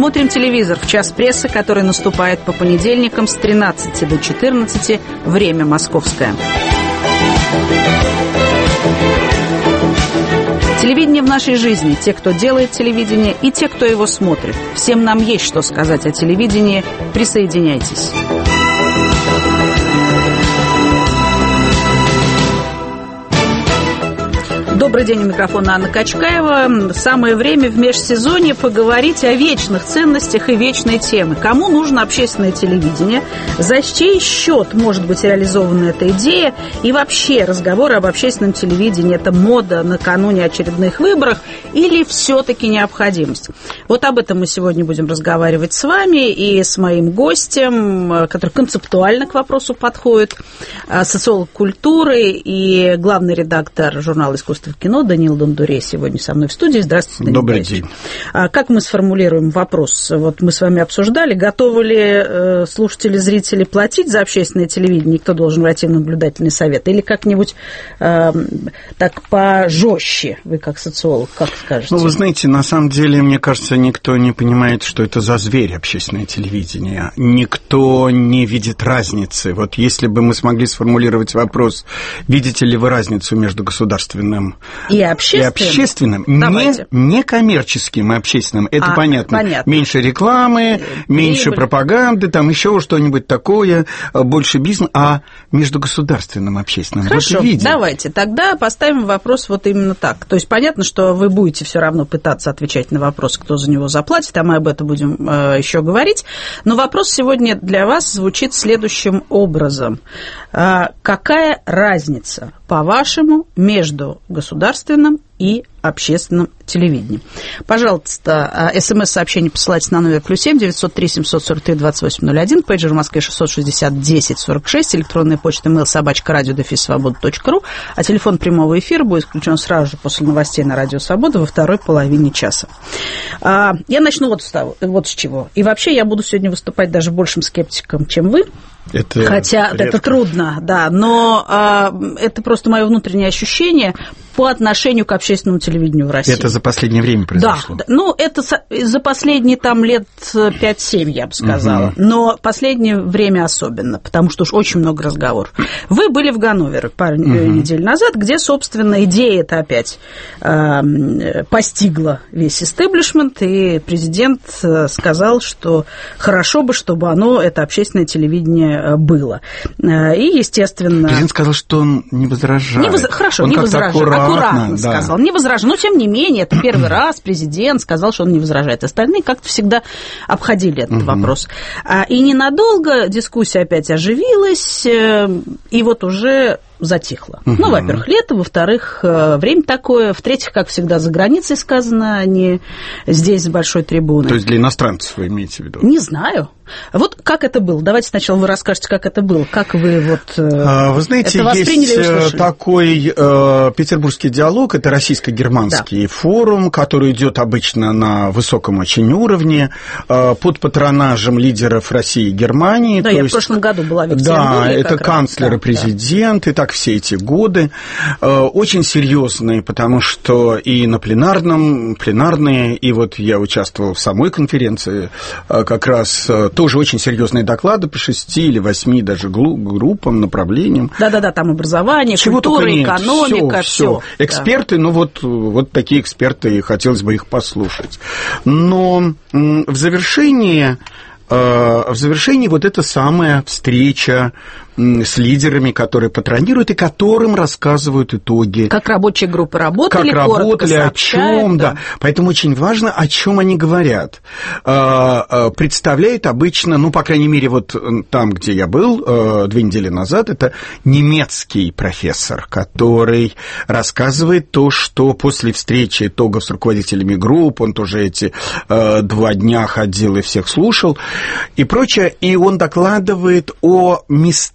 Смотрим телевизор в час прессы, который наступает по понедельникам с 13 до 14, время московское. Телевидение в нашей жизни. Те, кто делает телевидение, и те, кто его смотрит. Всем нам есть что сказать о телевидении. Присоединяйтесь. Добрый день, у микрофона Анна Качкаева. Самое время в межсезонье поговорить о вечных ценностях и вечной теме. Кому нужно общественное телевидение? За чей счет может быть реализована эта идея? И вообще разговоры об общественном телевидении – это мода накануне очередных выборов или все-таки необходимость? Вот об этом мы сегодня будем разговаривать с вами и с моим гостем, который концептуально к вопросу подходит, социолог культуры и главный редактор журнала «Искусство в кино» Даниил Дондурей сегодня со мной в студии. Здравствуйте, Даниил. Добрый день. Как мы сформулируем вопрос? Вот мы с вами обсуждали, готовы ли слушатели, зрители платить за общественное телевидение, кто должен войти в наблюдательный совет, или как-нибудь так пожестче, вы как социолог, как скажете? Ну, вы знаете, на самом деле, мне кажется, никто не понимает, что это за зверь общественное телевидение. Никто не видит разницы. Вот если бы мы смогли сформулировать вопрос, видите ли вы разницу между государственным и общественным, не коммерческим и общественным, это понятно. Меньше рекламы, меньше пропаганды, там еще что-нибудь такое, больше бизнеса, а между государственным и общественным. Хорошо, вот давайте, тогда поставим вопрос вот именно так. То есть понятно, что вы будете все равно пытаться отвечать на вопрос, кто за него заплатит, а мы об этом будем еще говорить. Но вопрос сегодня для вас звучит следующим образом. Какая разница, по-вашему, между государственным и общественным телевидением? Пожалуйста, СМС-сообщение посылайте на номер +7 903 743 2801, пейджер в Москве 660 10 46, электронная почта mail@radio-свобода.ру, а телефон прямого эфира будет включен сразу же после новостей на Радио Свобода во второй половине часа. Я начну вот с чего. И вообще я буду сегодня выступать даже большим скептиком, чем вы. Хотя редко. Это трудно, да, но это просто мое внутреннее ощущение по отношению к общественному телевидению в России. Это за последнее время произошло? Да, ну, это за последние там лет 5-7, я бы сказала, но последнее время особенно, потому что уж очень много разговоров. Вы были в Ганновере пару недель назад, где, собственно, идея эта опять постигла весь истеблишмент, и президент сказал, что хорошо бы, чтобы это общественное телевидение было. И, естественно... Президент сказал, что он не возражает. Хорошо, не возражает. Аккуратно сказал, не возражает. Но, тем не менее, это первый раз президент сказал, что он не возражает. Остальные как-то всегда обходили этот вопрос. И ненадолго дискуссия опять оживилась, и вот уже затихло. Ну, во-первых, лето, во-вторых, время такое, в-третьих, как всегда, за границей сказано, а не здесь, с большой трибуны. То есть для иностранцев вы имеете в виду? Не знаю. Вот как это было? Давайте сначала вы расскажете, как это было. Как вы вы знаете, это восприняли и услышали? Есть такой петербургский диалог, это российско-германский форум, который идет обычно на высоком очень уровне, под патронажем лидеров России и Германии. Да, я в прошлом году была в Екатеринбурге. Да, это канцлер и президент, и так все эти годы. Очень серьезные, потому что и на пленарные, и вот я участвовал в самой конференции, как раз тоже очень серьезные доклады по 6 или 8 даже группам, направлениям. Да-да-да, там образование, культура, экономика, все. Эксперты, ну вот такие эксперты, и хотелось бы их послушать. Но в завершении вот эта самая встреча с лидерами, которые патронируют и которым рассказывают итоги. Как рабочие группы работали, о чем, да. Поэтому очень важно, о чем они говорят. Представляет обычно, ну, по крайней мере, вот там, где я был 2 недели назад, это немецкий профессор, который рассказывает то, что после встречи итогов с руководителями групп, он тоже эти 2 дня ходил и всех слушал, и прочее, и он докладывает о местах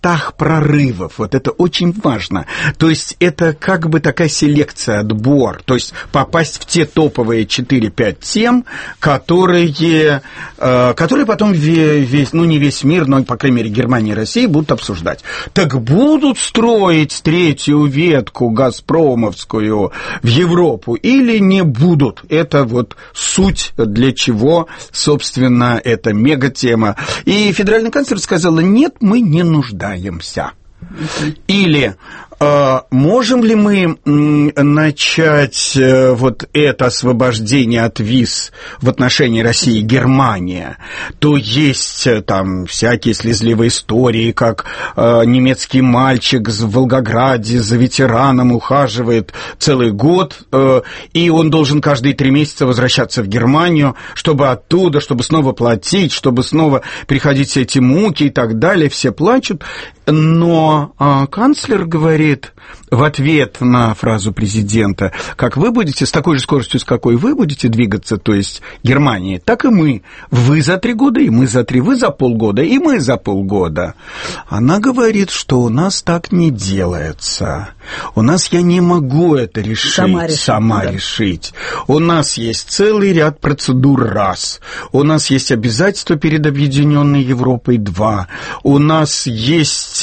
местах прорывов. Вот это очень важно. То есть это как бы такая селекция, отбор. То есть попасть в те топовые 4-5 тем, которые потом весь, ну не весь мир, но, по крайней мере, Германия и Россия будут обсуждать. Так будут строить третью ветку газпромовскую в Европу или не будут? Это вот суть, для чего, собственно, эта мегатема. И федеральный канцлер сказала: нет, мы не нуждаемся. Или можем ли мы начать вот это освобождение от виз в отношении России и Германии? То есть там всякие слезливые истории, как немецкий мальчик в Волгограде за ветераном ухаживает целый год, и он должен каждые 3 месяца возвращаться в Германию, чтобы оттуда, чтобы снова платить, чтобы снова переходить все эти муки и так далее. Все плачут. Но канцлер говорит в ответ на фразу президента: как вы будете, с такой же скоростью, с какой вы будете двигаться, то есть Германия, так и мы. Вы за 3 года, и мы за 3, вы за полгода, и мы за полгода. Она говорит, что у нас так не делается. У нас я не могу это решить, сама решить. У нас есть целый ряд процедур, раз. У нас есть обязательства перед Объединенной Европой, 2. У нас есть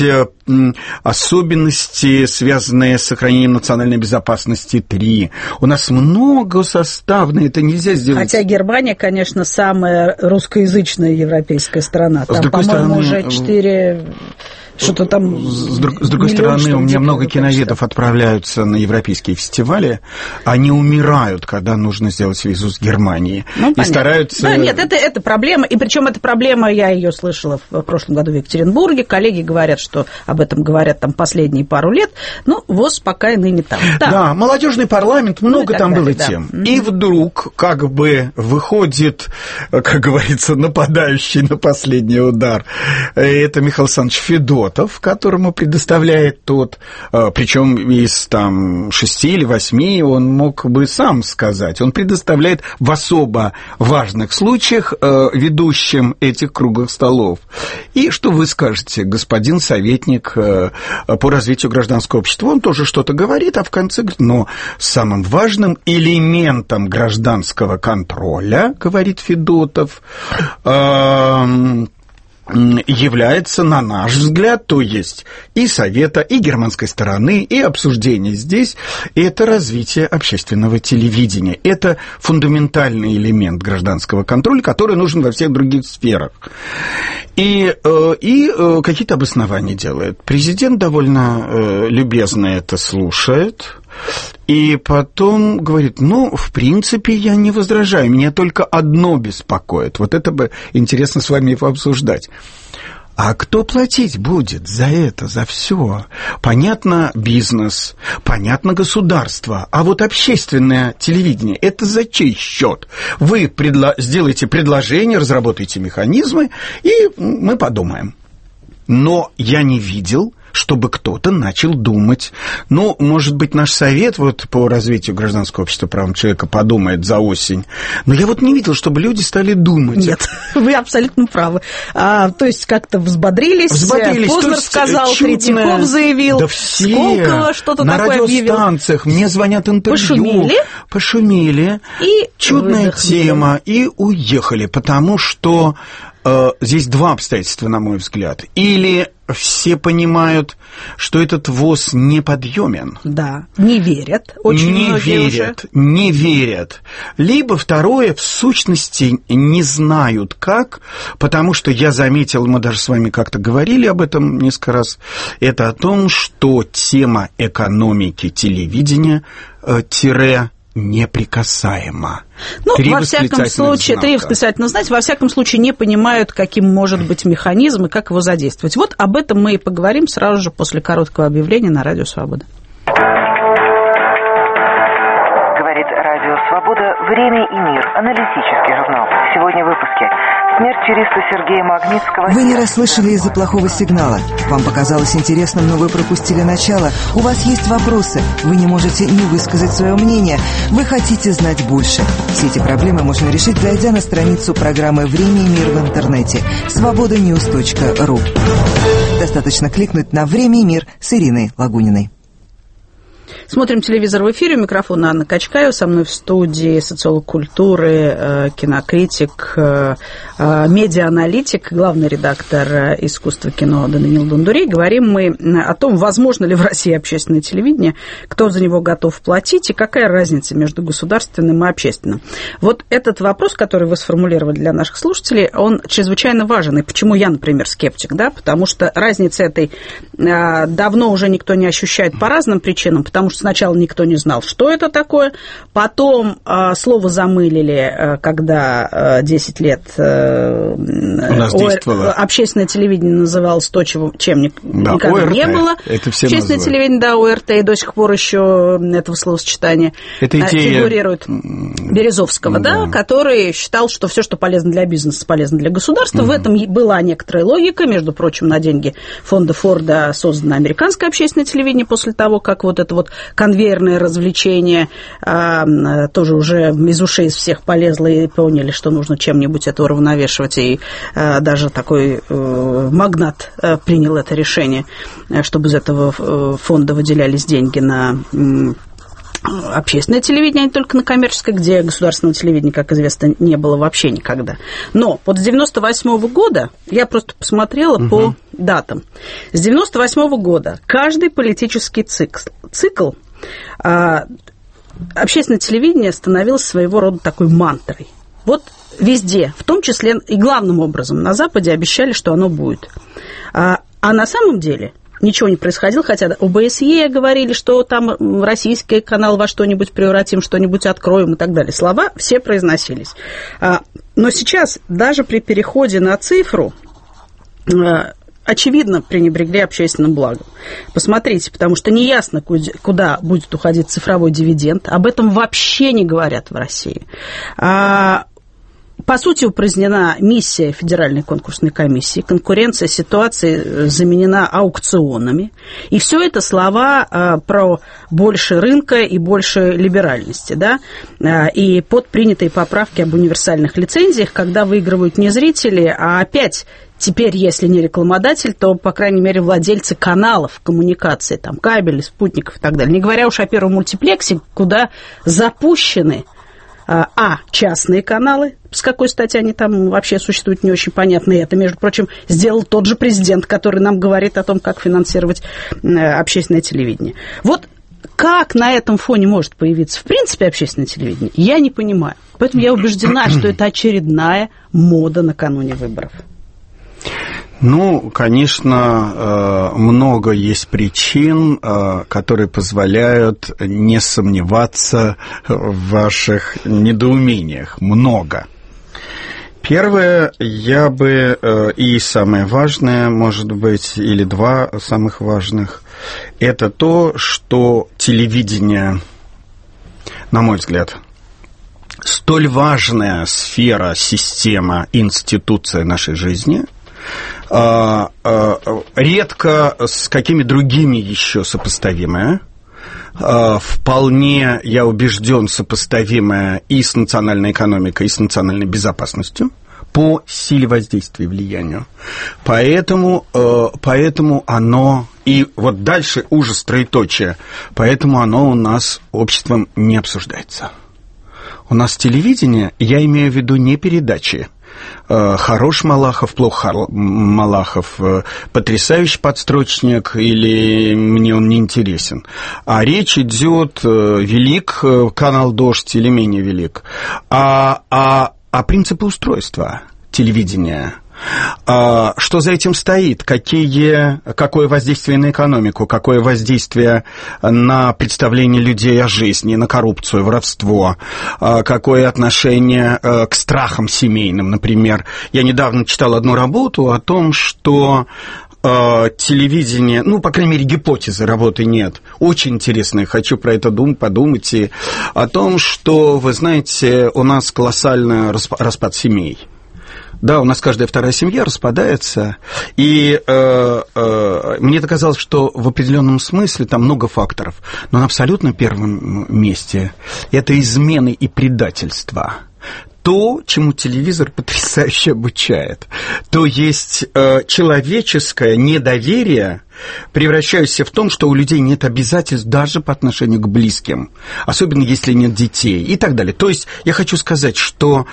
особенности, связанные с сохранением национальной безопасности, 3. У нас многосоставные, это нельзя сделать. Хотя Германия, конечно, самая русскоязычная европейская страна. Там, по-моему, уже 4... Что-то там... С другой стороны, у меня много киноведов отправляются на европейские фестивали. Они умирают, когда нужно сделать визу с Германией. Ну, и стараются... Да, нет, это проблема. И причем эта проблема, я ее слышала в прошлом году в Екатеринбурге. Коллеги говорят, что об этом говорят там последние пару лет. Ну, ВОЗ пока и ныне там. Да, молодежный парламент, много там было тем. И вдруг, как бы, выходит, как говорится, нападающий на последний удар. Это Михаил Александрович Федотов, которому предоставляет тот, причем из там 6 или 8 он мог бы сам сказать, он предоставляет в особо важных случаях ведущим этих круглых столов. И что вы скажете, господин советник по развитию гражданского общества, он тоже что-то говорит, а в конце говорит: но самым важным элементом гражданского контроля, говорит Федотов, является, на наш взгляд, то есть и совета, и германской стороны, и обсуждение здесь, это развитие общественного телевидения. Это фундаментальный элемент гражданского контроля, который нужен во всех других сферах. И какие-то обоснования делает. Президент довольно любезно это слушает. И потом говорит: ну, в принципе, я не возражаю, меня только одно беспокоит. Вот это бы интересно с вами пообсуждать. А кто платить будет за это, за все? Понятно, бизнес, понятно, государство, а вот общественное телевидение – это за чей счет? Вы сделаете предложение, разработаете механизмы, и мы подумаем. Но я не видел, чтобы кто-то начал думать. Ну, может быть, наш совет вот по развитию гражданского общества правам человека подумает за осень. Но я вот не видел, чтобы люди стали думать. Нет, вы абсолютно правы. То есть как-то взбодрились. Познер сказал, Третьяков заявил, да все Сколково что-то такое объявил. На радиостанциях мне звонят интервью. Пошумели. И чудная тема. И уехали, потому что здесь 2 обстоятельства, на мой взгляд. Или все понимают, что этот ВОЗ неподъемен. Да, не верят. Очень многие не верят. Либо второе, в сущности, не знают как, потому что я заметил, мы даже с вами как-то говорили об этом несколько раз, это о том, что тема экономики телевидения неприкасаемо. Ну, во всяком случае, 3 восклицательных знака, во всяком случае, не понимают, каким может быть механизм и как его задействовать. Вот об этом мы и поговорим сразу же после короткого объявления на Радио Свобода. Говорит Радио Свобода. Время и мир. Аналитический журнал. Сегодня в выпуске. Смерть юриста Сергея Магнитского. Вы не расслышали из-за плохого сигнала. Вам показалось интересным, но вы пропустили начало. У вас есть вопросы. Вы не можете не высказать свое мнение. Вы хотите знать больше. Все эти проблемы можно решить, зайдя на страницу программы «Время и мир» в интернете. Свободаnews.ru. Достаточно кликнуть на «Время и мир» с Ириной Лагуниной. Смотрим телевизор в эфире. У микрофона Анна Качкаева. Со мной в студии социолог культуры, кинокритик, медиааналитик, главный редактор «Искусства кино» Даниил Дундурей. Говорим мы о том, возможно ли в России общественное телевидение, кто за него готов платить и какая разница между государственным и общественным. Вот этот вопрос, который вы сформулировали для наших слушателей, он чрезвычайно важен. И почему я, например, скептик, да? Потому что разницы этой давно уже никто не ощущает по разным причинам, потому что сначала никто не знал, что это такое, потом слово замылили, когда 10 лет общественное телевидение называлось то, чем никогда ОРТ. Не было. Это все общественное телевидение, да, ОРТ, и до сих пор еще этого словосочетания фигурирует Березовского, да, который считал, что все, что полезно для бизнеса, полезно для государства. В этом была некоторая логика. Между прочим, на деньги фонда Форда создано американское общественное телевидение после того, как вот это вот конвейерное развлечение тоже уже из ушей из всех полезло, и поняли, что нужно чем-нибудь это уравновешивать, и даже такой магнат принял это решение, чтобы из этого фонда выделялись деньги на общественное телевидение, а не только на коммерческое, где государственного телевидения, как известно, не было вообще никогда. Но вот с 98-го года, я просто посмотрела по датам, с 98-го года каждый политический цикл общественное телевидение становилось своего рода такой мантрой. Вот везде, в том числе и главным образом, на Западе обещали, что оно будет. А на самом деле ничего не происходило, хотя ОБСЕ говорили, что там российский канал во что-нибудь превратим, что-нибудь откроем и так далее. Слова все произносились. Но сейчас, даже при переходе на цифру, очевидно, пренебрегли общественным благом. Посмотрите, потому что неясно, куда будет уходить цифровой дивиденд. Об этом вообще не говорят в России. По сути, упразднена миссия Федеральной конкурсной комиссии, конкуренция ситуации заменена аукционами. И все это слова про больше рынка и больше либеральности, да? И под принятые поправки об универсальных лицензиях, когда выигрывают не зрители, а опять теперь, если не рекламодатель, то, по крайней мере, владельцы каналов коммуникации, там, кабелей, спутников и так далее. Не говоря уж о первом мультиплексе, куда запущены частные каналы, с какой стати они там вообще существуют, не очень понятно. И это, между прочим, сделал тот же президент, который нам говорит о том, как финансировать общественное телевидение. Вот как на этом фоне может появиться, в принципе, общественное телевидение, я не понимаю. Поэтому я убеждена, что это очередная мода накануне выборов. Ну, конечно, много есть причин, которые позволяют не сомневаться в ваших недоумениях. Много. Первое, я бы, и самое важное, может быть, или два самых важных, это то, что телевидение, на мой взгляд, столь важная сфера, система, институция нашей жизни, редко с какими другими еще сопоставимая, вполне, я убежден, сопоставимая и с национальной экономикой, и с национальной безопасностью по силе воздействия и влиянию. Поэтому оно, и вот дальше ужас троеточие, поэтому оно у нас обществом не обсуждается. У нас телевидение, я имею в виду не передачи, хорош Малахов, плох Малахов, потрясающий подстрочник или мне он не интересен. А речь идет, велик канал «Дождь» или менее велик, а принципы устройства телевидения. Что за этим стоит? Какое воздействие на экономику, какое воздействие на представление людей о жизни, на коррупцию, воровство, какое отношение к страхам семейным, например. Я недавно читал одну работу о том, что телевидение, ну, по крайней мере, гипотезы, работы нет. Очень интересно, хочу про это подумать, и о том, что, вы знаете, у нас колоссальный распад семей. Да, у нас каждая вторая семья распадается, и мне казалось, что в определенном смысле там много факторов, но на абсолютно первом месте это измены и предательство. то, чему телевизор потрясающе обучает. То есть человеческое недоверие превращающееся в том, что у людей нет обязательств даже по отношению к близким, особенно если нет детей и так далее. То есть я хочу сказать, что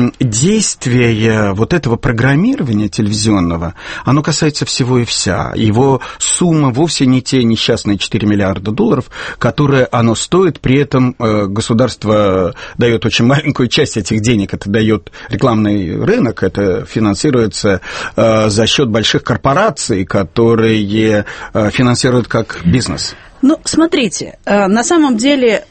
действие вот этого программирования телевизионного, оно касается всего и вся. Его сумма вовсе не те несчастные 4 миллиарда долларов, которые оно стоит, при этом государство дает очень маленькую часть этих денег, это дает рекламный рынок, это финансируется за счет больших корпораций, которые финансируют как бизнес. Ну, смотрите, на самом деле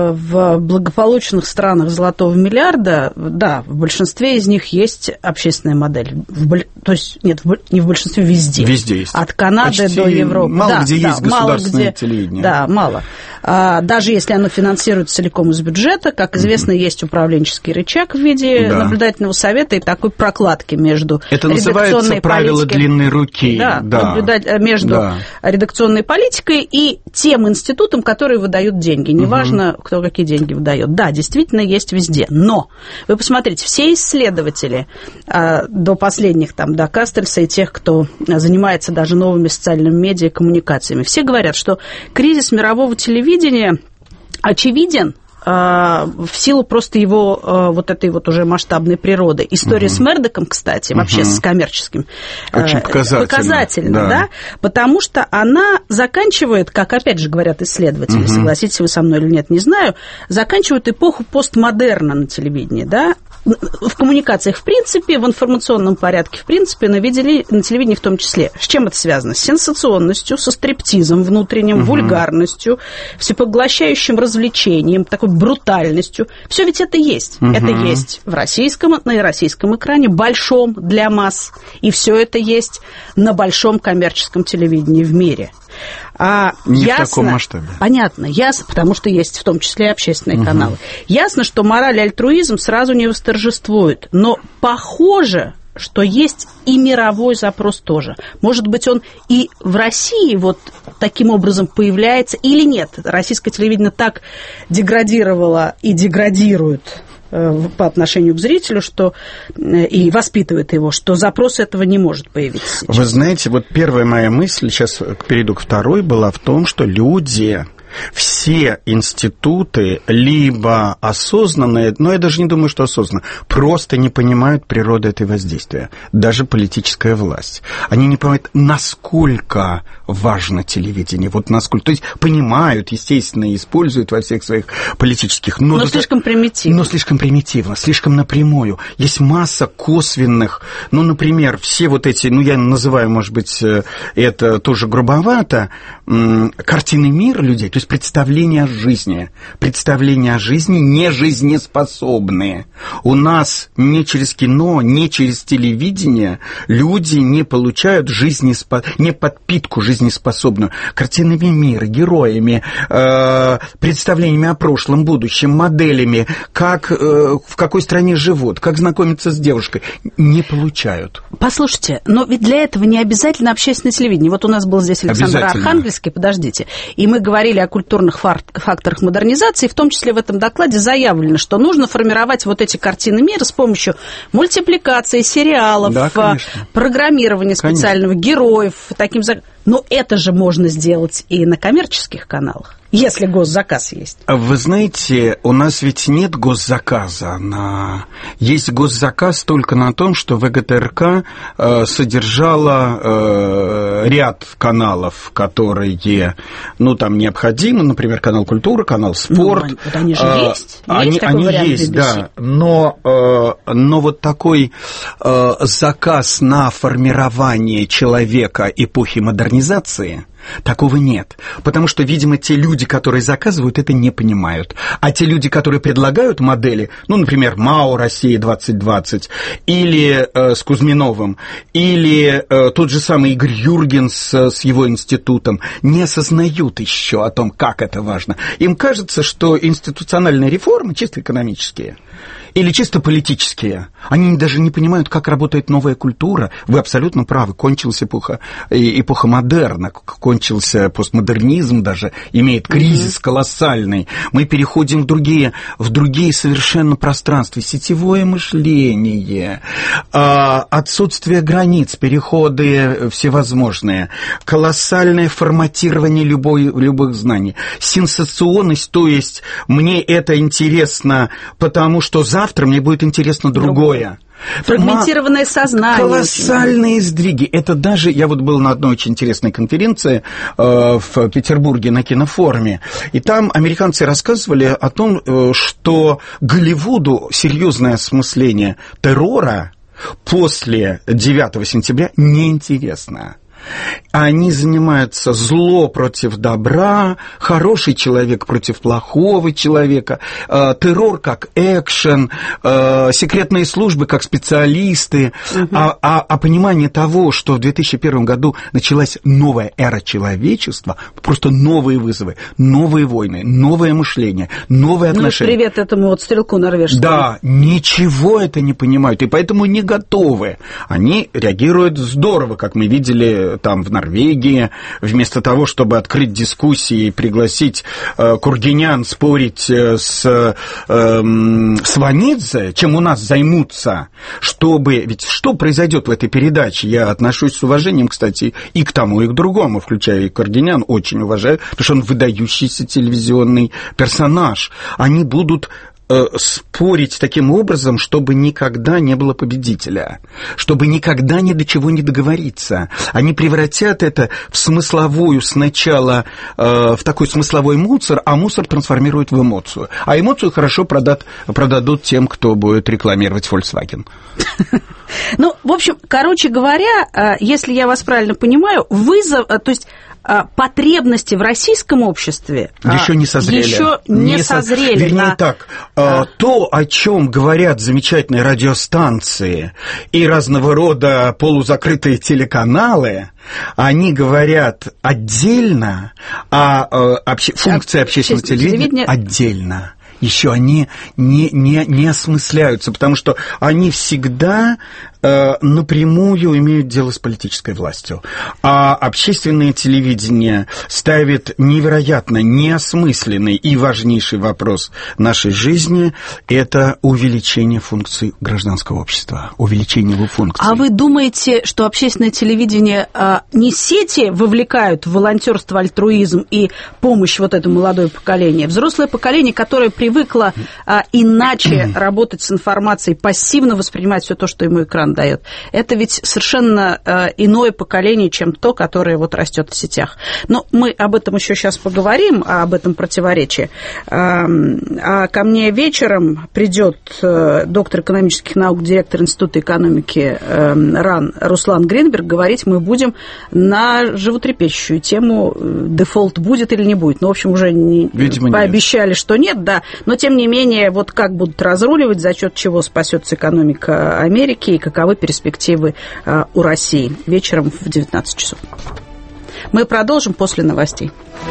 в благополучных странах золотого миллиарда, да, в большинстве из них есть общественная модель. То есть, нет, не в большинстве, везде. Везде есть. От Канады почти до Европы. Мало где есть государственное телевидение. Да, мало. Даже если оно финансируется целиком из бюджета, как известно, есть управленческий рычаг в виде наблюдательного совета и такой прокладки между это называется правило длинной руки. Между редакционной политикой и тем институтам, которые выдают деньги. Неважно, кто какие деньги выдает. Да, действительно, есть везде. Но вы посмотрите, все исследователи до последних, там, до Кастельса и тех, кто занимается даже новыми социальными медиа и коммуникациями, все говорят, что кризис мирового телевидения очевиден в силу просто его вот этой вот уже масштабной природы. История с Мердоком, кстати, вообще с коммерческим, очень показательна, да, потому что она заканчивает, как опять же говорят исследователи, согласитесь вы со мной или нет, не знаю, заканчивает эпоху постмодерна на телевидении, да, в коммуникациях в принципе, в информационном порядке в принципе, на телевидении в том числе. С чем это связано? С сенсационностью, со стриптизом внутренним, вульгарностью, всепоглощающим развлечением, такой брутальностью. Все ведь это есть. Это есть на российском экране, большом для масс. И все это есть на большом коммерческом телевидении в мире. Не ясно, в таком масштабе. Понятно, ясно, потому что есть в том числе и общественные каналы. Ясно, что мораль и альтруизм сразу не восторжествуют, но похоже, что есть и мировой запрос тоже. Может быть, он и в России вот таким образом появляется или нет. Российское телевидение так деградировало и деградирует по отношению к зрителю, что и воспитывает его, что запрос этого не может появиться сейчас. Вы знаете, вот первая моя мысль, сейчас перейду к второй, была в том, что люди... Все институты либо осознанные, но я даже не думаю, что осознанно, просто не понимают природы этого воздействия. Даже политическая власть. Они не понимают, насколько важно телевидение. Вот насколько. То есть понимают, естественно, используют во всех своих политических... Но слишком примитивно. Но слишком примитивно, слишком напрямую. Есть масса косвенных, ну, например, все вот эти, ну, я называю, может быть, это тоже грубовато, картины мира людей, то есть представления о жизни не жизнеспособные. У нас ни через кино, ни через телевидение люди не получают не подпитку жизнеспособную картинами мира, героями, представлениями о прошлом, будущем, моделями, как, в какой стране живут, как знакомиться с девушкой. Не получают. Послушайте, но ведь для этого не обязательно общественное телевидение. Вот у нас был здесь Александр Архангельский, подождите, и мы говорили о культурных факторах модернизации, в том числе в этом докладе заявлено, что нужно формировать вот эти картины мира с помощью мультипликации, сериалов, программирования специального, героев, таким. Но это же можно сделать и на коммерческих каналах, если госзаказ есть. Вы знаете, у нас ведь нет госзаказа. Есть госзаказ только на том, что ВГТРК содержала ряд каналов, которые, ну, там необходимы, например, канал «Культура», канал «Спорт». Ну, вот они же есть. Есть такой вариант есть, BBC. Да. Но вот такой заказ на формирование человека эпохи модернизации, такого нет. Потому что, видимо, те люди, которые заказывают, это не понимают. А те люди, которые предлагают модели, ну, например, МАО «Россия-2020», или с Кузьминовым, или тот же самый Игорь Юргенс с его институтом, не осознают еще о том, как это важно. Им кажется, что институциональные реформы, чисто экономические, или чисто политические. Они даже не понимают, как работает новая культура. Вы абсолютно правы. Кончилась эпоха модерна, кончился постмодернизм даже, имеет кризис колоссальный. Мы переходим в другие совершенно пространства. Сетевое мышление, отсутствие границ, переходы всевозможные, колоссальное форматирование любых знаний, сенсационность, то есть мне это интересно, потому что завтра мне будет интересно другое. Фрагментированное сознание. Колоссальные сдвиги. Это даже... Я вот был на одной очень интересной конференции в Петербурге на кинофоруме, и там американцы рассказывали о том, что Голливуду серьезное осмысление террора после 9 сентября неинтересно. Они занимаются зло против добра, хороший человек против плохого человека, террор как экшен, секретные службы как специалисты, а понимание того, что в 2001 году началась новая эра человечества, просто новые вызовы, новые войны, новое мышление, новые отношения. Ну, привет этому вот стрелку норвежскому. Да, ничего это не понимают, и поэтому не готовы. Они реагируют здорово, как мы видели там в Норвегии, вместо того, чтобы открыть дискуссии и пригласить Кургинян спорить с Сванидзе, чем у нас займутся, чтобы... Ведь что произойдет в этой передаче? Я отношусь с уважением, кстати, и к тому, и к другому, включая и Кургинян, очень уважаю, потому что он выдающийся телевизионный персонаж. Они будут спорить таким образом, чтобы никогда не было победителя, чтобы никогда ни до чего не договориться. Они превратят это в смысловую сначала, в такой смысловой мусор, а мусор трансформируют в эмоцию. А эмоцию хорошо продадут тем, кто будет рекламировать Volkswagen. Ну, в общем, короче говоря, если я вас правильно понимаю, вызов, то есть потребности в российском обществе еще не созрели. Еще не созрели. Вернее так, то, о чем говорят замечательные радиостанции и разного рода полузакрытые телеканалы, они говорят отдельно, а функции общественного телевидения отдельно. Еще они не осмысляются, потому что они всегда напрямую имеют дело с политической властью. А общественное телевидение ставит невероятно неосмысленный и важнейший вопрос нашей жизни – это увеличение функций гражданского общества, увеличение его функций. А вы думаете, что общественное телевидение не сети вовлекают в волонтерство, альтруизм и помощь вот этому молодое поколение? Взрослое поколение, которое привыкло иначе работать с информацией, пассивно воспринимать все то, что ему экран дает. Это ведь совершенно иное поколение, чем то, которое вот растет в сетях. Но мы об этом еще сейчас поговорим, об этом противоречии. А ко мне вечером придет доктор экономических наук, директор Института экономики РАН Руслан Гринберг. Говорить мы будем на животрепещущую тему, дефолт будет или не будет. Ну, в общем, уже пообещали, что нет, да. Но, тем не менее, вот как будут разруливать, за счет чего спасется экономика Америки и каковы перспективы у России. Вечером в 19 часов. Мы продолжим после новостей.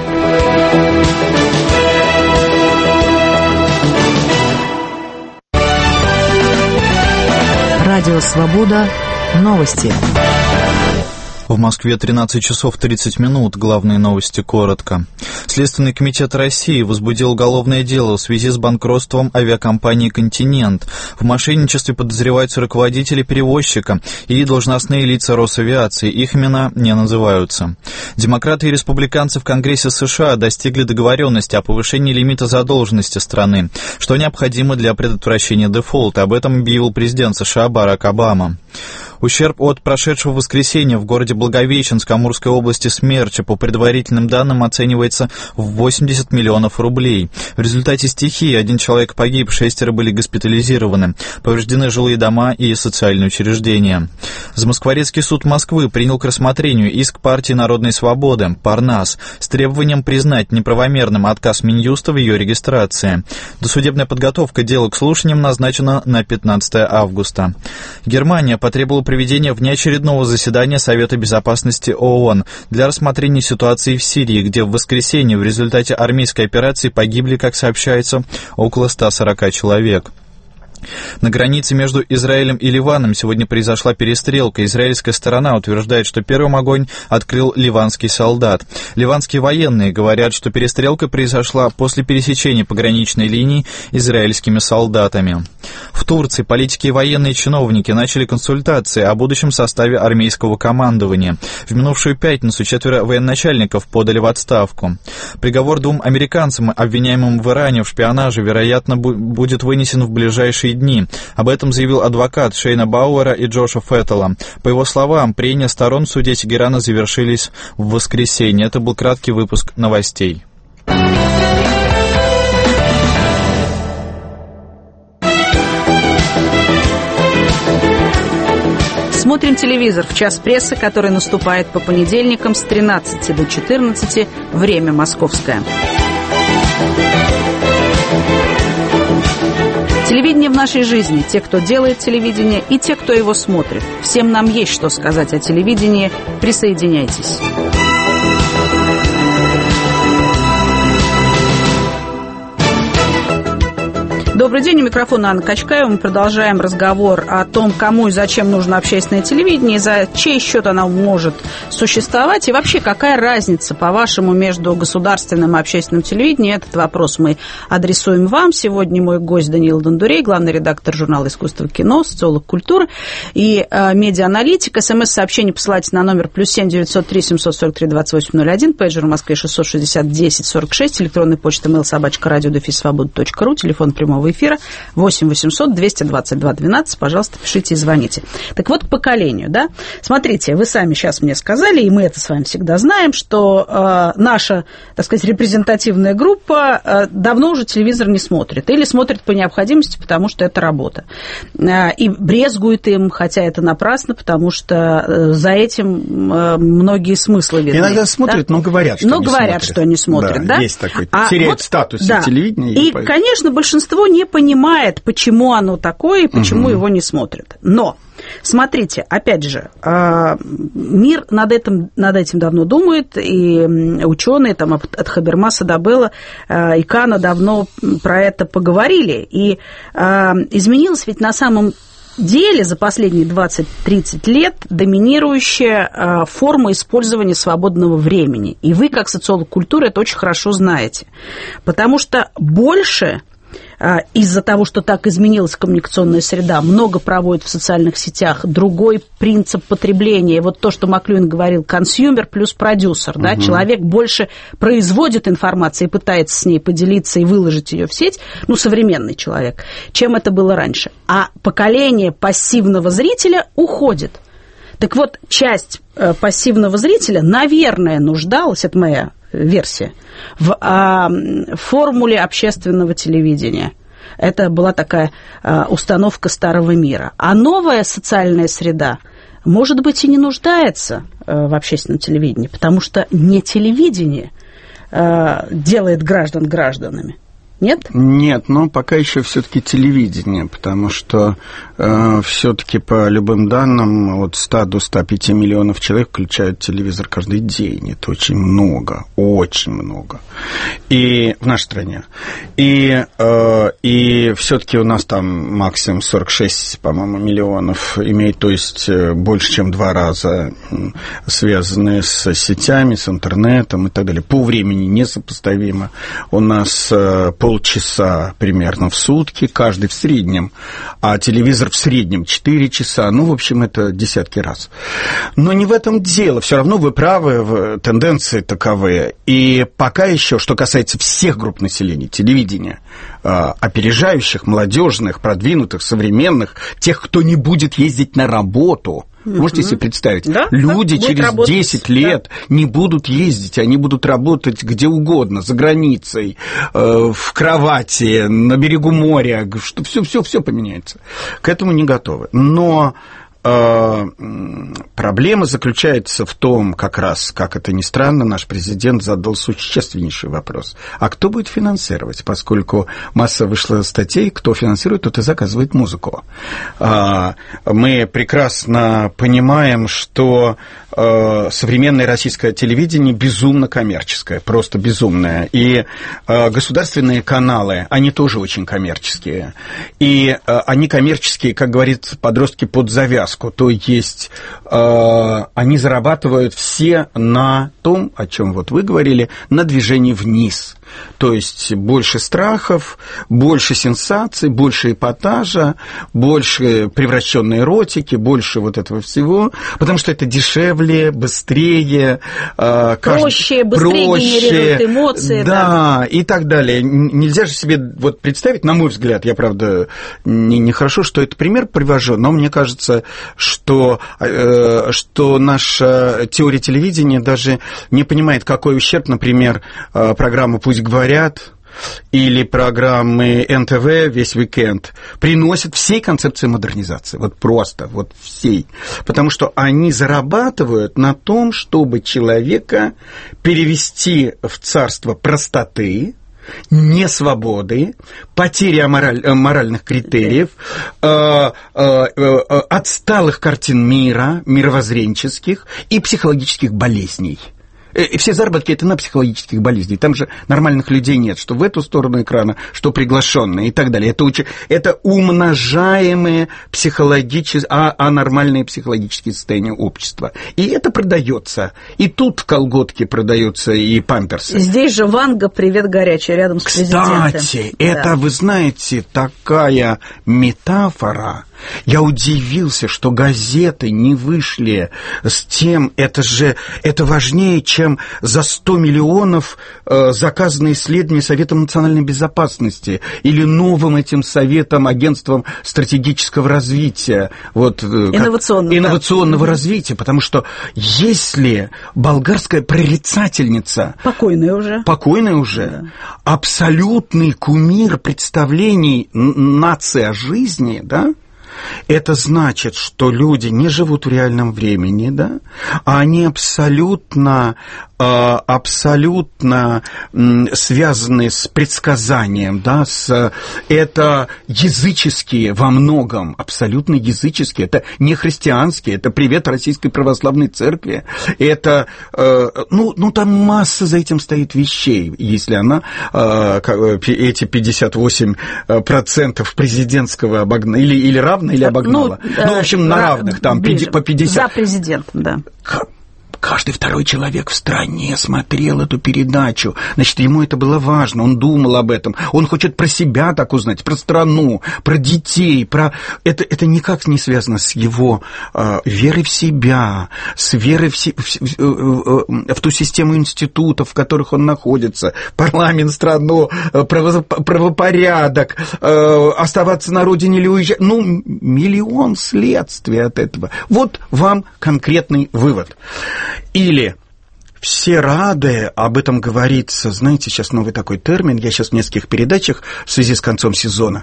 Радио «Свобода». Новости. В Москве 13 часов 30 минут. Главные новости коротко. Следственный комитет России возбудил уголовное дело в связи с банкротством авиакомпании «Континент». В мошенничестве подозреваются руководители перевозчика и должностные лица Росавиации. Их имена не называются. Демократы и республиканцы в Конгрессе США достигли договоренности о повышении лимита задолженности страны, что необходимо для предотвращения дефолта. Об этом объявил президент США Барак Обама. Ущерб от прошедшего воскресенья в городе Благовещенск Амурской области Смерча по предварительным данным оценивается в 80 миллионов рублей. В результате стихии 1 человек погиб, 6 были госпитализированы. Повреждены жилые дома и социальные учреждения. Замоскворецкий суд Москвы принял к рассмотрению иск партии Народной Свободы «Парнас» с требованием признать неправомерным отказ Минюста в ее регистрации. Досудебная подготовка дела к слушаниям назначена на 15 августа. Германия потребовала проведения внеочередного заседания Совета Безопасности ООН для рассмотрения ситуации в Сирии, где в воскресенье в результате армейской операции погибли, как сообщается, около 140 человек. На границе между Израилем и Ливаном сегодня произошла перестрелка. Израильская сторона утверждает, что первым огонь открыл ливанский солдат. Ливанские военные говорят, что перестрелка произошла после пересечения пограничной линии израильскими солдатами. В Турции политики и военные чиновники начали консультации о будущем составе армейского командования. В минувшую пятницу 4 военачальников подали в отставку. Приговор 2 американцам, обвиняемым в Иране в шпионаже, вероятно, будет вынесен в ближайшие дни. Об этом заявил адвокат Шейна Бауэра и Джоша Феттела. По его словам, прения сторон в суде Тегерана завершились в воскресенье. Это был краткий выпуск новостей. Смотрим телевизор в час прессы, который наступает по понедельникам с 13 до 14, время московское. Телевидение в нашей жизни. Те, кто делает телевидение, и те, кто его смотрит. Всем нам есть что сказать о телевидении. Присоединяйтесь. Добрый день, у микрофона Анна Качкаева. Мы продолжаем разговор о том, кому и зачем нужно общественное телевидение, и за чей счет оно может существовать, и вообще какая разница, по-вашему, между государственным и общественным телевидением. Этот вопрос мы адресуем вам. Сегодня мой гость Даниил Дондурей, главный редактор журнала «Искусство и кино», социолог культуры и медиааналитик. СМС-сообщение посылайте на номер +7 903 743 2801, пейджер в Москве 660 10 46, электронная почта mail@radio-свобода.ру, телефон прямого эфира 8 800 222 12. Пожалуйста, пишите и звоните. Так вот, к поколению, да? Смотрите, вы сами сейчас мне сказали, и мы это с вами всегда знаем, что наша, так сказать, репрезентативная группа давно уже телевизор не смотрит. Или смотрит по необходимости, потому что это работа. И брезгует им, хотя это напрасно, потому что за этим многие смыслы видны. Иногда смотрят, да? Но говорят, что не смотрят. Что не смотрят, да? Есть такой, теряют статус телевидения. И, конечно, большинство не понимает, почему оно такое и почему его не смотрят. Но, смотрите, опять же, мир над этим давно думает, и ученые там, от Хабермаса до Белла и Кана давно про это поговорили. И изменилось ведь на самом деле за последние 20-30 лет доминирующая форма использования свободного времени. И вы, как социолог культуры, это очень хорошо знаете. Потому что больше из-за того, что так изменилась коммуникационная среда, много проводят в социальных сетях, другой принцип потребления, вот то, что Маклюин говорил, консюмер плюс продюсер, да, человек больше производит информацию и пытается с ней поделиться и выложить ее в сеть, современный человек, чем это было раньше. А поколение пассивного зрителя уходит. Так вот, часть пассивного зрителя, наверное, нуждалась, это моя версия, в формуле общественного телевидения. Это была такая установка старого мира. А новая социальная среда, может быть, и не нуждается в общественном телевидении, потому что не телевидение делает граждан гражданами. Нет? Нет, но пока еще все-таки телевидение, потому что все-таки по любым данным от 100 до 105 миллионов человек включают телевизор каждый день. Это очень много, очень много. И в нашей стране. И все-таки у нас там максимум 46, по-моему, миллионов имеет, то есть больше, чем 2 раза связанные с сетями, с интернетом и так далее. По времени несопоставимо. У нас полчаса примерно в сутки, каждый в среднем, а телевизор в среднем 4 часа, в общем, это десятки раз. Но не в этом дело, все равно вы правы, тенденции таковые. И пока еще, что касается всех групп населения, телевидения, опережающих, молодежных, продвинутых, современных, тех, кто не будет ездить на работу. Можете себе представить? Да, люди через 10 лет не будут ездить, они будут работать где угодно, за границей, в кровати, на берегу моря, что все поменяется. К этому не готовы. Но проблема заключается в том, как раз, как это ни странно, наш президент задал существеннейший вопрос. А кто будет финансировать? Поскольку масса вышла статей, кто финансирует, тот и заказывает музыку. Мы прекрасно понимаем, что современное российское телевидение безумно коммерческое, просто безумное. И государственные каналы, они тоже очень коммерческие. И они коммерческие, как говорят подростки, под завязку. То есть они зарабатывают все на том, о чем вот вы говорили, на движении вниз. То есть больше страхов, больше сенсаций, больше эпатажа, больше превращенной эротики, больше вот этого всего, потому что это дешевле, быстрее, проще, генерирует эмоции. Да, и так далее. Нельзя же себе вот представить, на мой взгляд, я, правда, нехорошо, что этот пример привожу, но мне кажется, что наша теория телевидения даже не понимает, какой ущерб, например, программа «Пусть говорят» или программы НТВ «Весь уикенд» приносят всей концепции модернизации. Вот просто, вот всей. Потому что они зарабатывают на том, чтобы человека перевести в царство простоты, несвободы, потери моральных критериев, отсталых картин мира, мировоззренческих и психологических болезней. И все заработки – это на психологических болезней. Там же нормальных людей нет, что в эту сторону экрана, что приглашенные и так далее. Это умножаемые анормальные психологические состояния общества. И это продается. И тут колготки продаются, и памперсы. Здесь же Ванга «Привет, горячий» рядом с президентом. Кстати, это, вы знаете, такая метафора. Я удивился, что газеты не вышли с тем, это важнее, чем за 100 миллионов заказанные исследования Советом национальной безопасности или новым этим Советом, агентством стратегического развития, инновационного развития, потому что если болгарская прорицательница, покойная уже, да, абсолютный кумир представлений нации о жизни, да, это значит, что люди не живут в реальном времени, да, а они абсолютно связаны с предсказанием, да, это языческие во многом, абсолютно языческие, это не христианские, это привет Российской Православной Церкви, это, там масса за этим стоит вещей, если она эти 58% президентского обогнала, или равно, или обогнала. В общем, на равных, там, ближе, по 50. За президентом, да. Каждый второй человек в стране смотрел эту передачу. Значит, ему это было важно, он думал об этом. Он хочет про себя так узнать, про страну, про детей. Это никак не связано с его верой в себя, с верой в ту систему институтов, в которых он находится. Парламент, страну, правопорядок, оставаться на родине или уезжать. Миллион следствий от этого. Вот вам конкретный вывод. Или все рады, об этом говорится, знаете, сейчас новый такой термин, я сейчас в нескольких передачах в связи с концом сезона,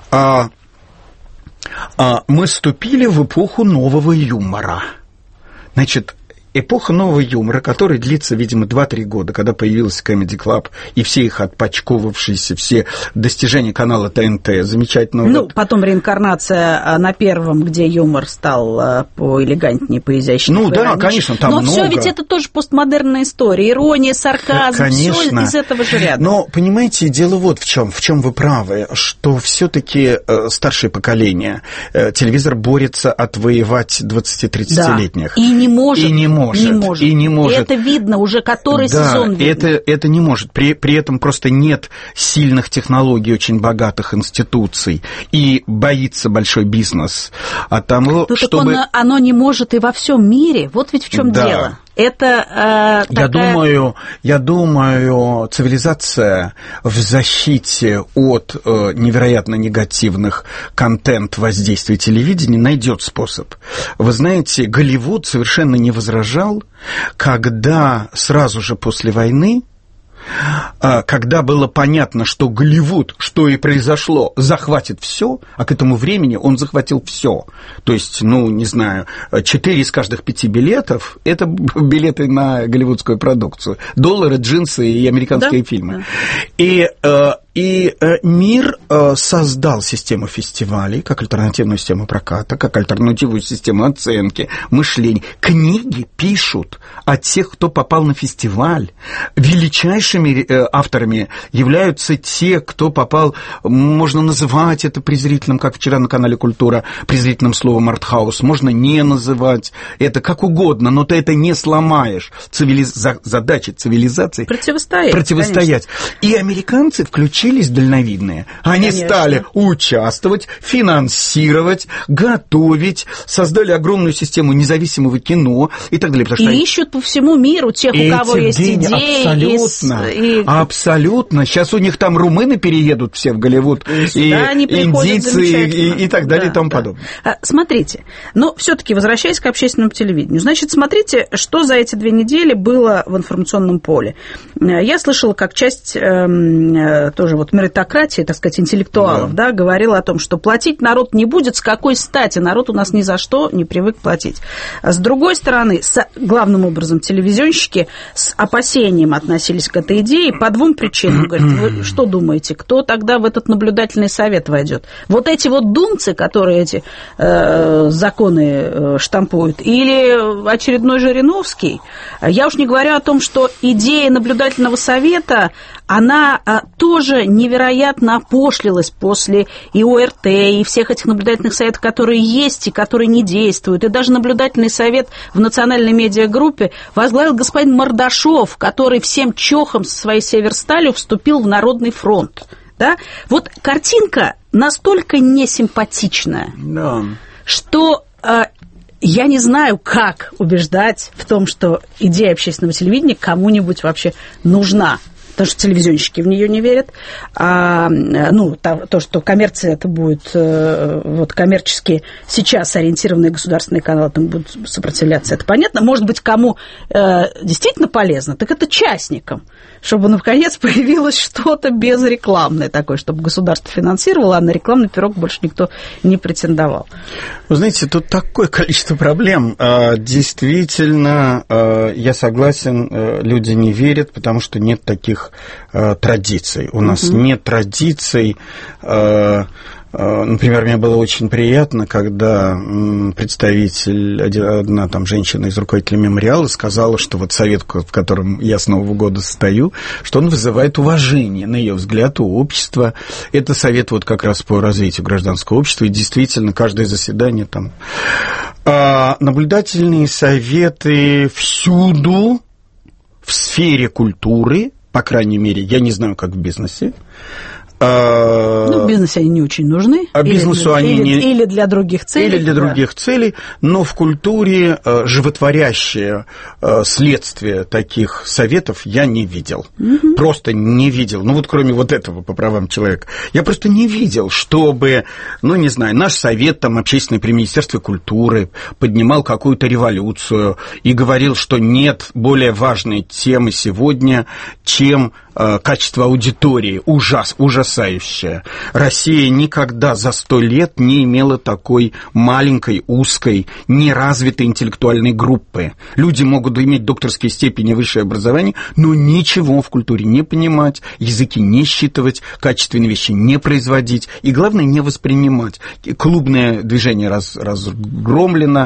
мы вступили в эпоху нового юмора. Значит, эпоха нового юмора, которая длится, видимо, 2-3 года, когда появился Comedy Club и все их отпочковавшиеся, все достижения канала ТНТ, замечательного. Потом реинкарнация на Первом, где юмор стал поэлегантнее, поизящнее. Да, конечно, там много. Но все ведь это тоже постмодерная история, ирония, сарказм, все из этого же ряда. Но, понимаете, дело вот в чем вы правы, что все-таки старшее поколение, телевизор борется отвоевать 20-30-летних. Да. И не может. Не может. И это видно уже который сезон. Это не может. При этом просто нет сильных технологий, очень богатых институций. И боится большой бизнес от того, чтобы... Оно не может и во всем мире. Вот ведь в чем дело. Это Я думаю, цивилизация в защите от невероятно негативных контент-воздействий телевидения найдет способ. Вы знаете, Голливуд совершенно не возражал, когда сразу же после войны когда было понятно, что Голливуд, что и произошло, захватит все, а к этому времени он захватил все. То есть, ну, не знаю, 4 из каждых 5 билетов – это билеты на голливудскую продукцию. Доллары, джинсы и американские фильмы. Да. И мир создал систему фестивалей, как альтернативную систему проката, как альтернативную систему оценки, мышления. Книги пишут о тех, кто попал на фестиваль. Величайшими авторами являются те, кто попал, можно называть это презрительным, как вчера на канале «Культура», презрительным словом «артхаус», можно не называть это как угодно, но ты это не сломаешь. Задача цивилизации – противостоять. И американцы включились дальновидные. Они Конечно. Стали участвовать, финансировать, готовить, создали огромную систему независимого кино и так далее. И ищут по всему миру тех, у кого есть идеи. Абсолютно. Сейчас у них там румыны переедут все в Голливуд, и индийцы, и так далее, и тому подобное. Смотрите, но все-таки возвращаясь к общественному телевидению, значит, смотрите, что за эти 2 недели было в информационном поле. Я слышала, как часть тоже вот меритократии, так сказать, интеллектуалов, да, говорила о том, что платить народ не будет, с какой стати народ у нас ни за что не привык платить. С другой стороны, главным образом телевизионщики с опасением относились к этой идее по 2 причинам. Говорят, вы что думаете, кто тогда в этот наблюдательный совет войдет? Вот эти вот думцы, которые эти законы штампуют, или очередной Жириновский? Я уж не говорю о том, что идея наблюдательного совета, она тоже невероятно опошлилась после и ОРТ, и всех этих наблюдательных советов, которые есть и которые не действуют. И даже наблюдательный совет в национальной медиагруппе возглавил господин Мордашов, который всем чохом со своей Северсталью вступил в Народный фронт. Да? Вот картинка настолько несимпатичная, что я не знаю, как убеждать в том, что идея общественного телевидения кому-нибудь вообще нужна. Потому что телевизионщики в нее не верят. То, что коммерция это будет, вот коммерчески сейчас ориентированные государственные каналы там будут сопротивляться, это понятно. Может быть, кому действительно полезно, так это частникам, чтобы, наконец, появилось что-то безрекламное такое, чтобы государство финансировало, а на рекламный пирог больше никто не претендовал. Вы знаете, тут такое количество проблем. Действительно, я согласен, люди не верят, потому что нет таких традиций. У нас нет традиций. Например, мне было очень приятно, когда представитель, одна там женщина из руководителя мемориала сказала, что вот совет, в котором я с Нового года состою, что он вызывает уважение, на ее взгляд, у общества. Это совет вот как раз по развитию гражданского общества, и действительно каждое заседание там. Наблюдательные советы всюду в сфере культуры, по крайней мере, я не знаю, как в бизнесе. В бизнесе они не очень нужны. Или для других целей. Или для других целей, но в культуре животворящее следствие таких советов я не видел. Просто не видел. Ну вот кроме вот этого по правам человека. Я просто не видел, чтобы, не знаю, наш совет там общественный при Министерстве культуры поднимал какую-то революцию и говорил, что нет более важной темы сегодня, чем качество аудитории. Ужасающее. Россия никогда за 100 лет не имела такой маленькой, узкой, неразвитой интеллектуальной группы. Люди могут иметь докторские степени, высшее образование, но ничего в культуре не понимать, языки не считывать, качественные вещи не производить и, главное, не воспринимать. Клубное движение разгромлено.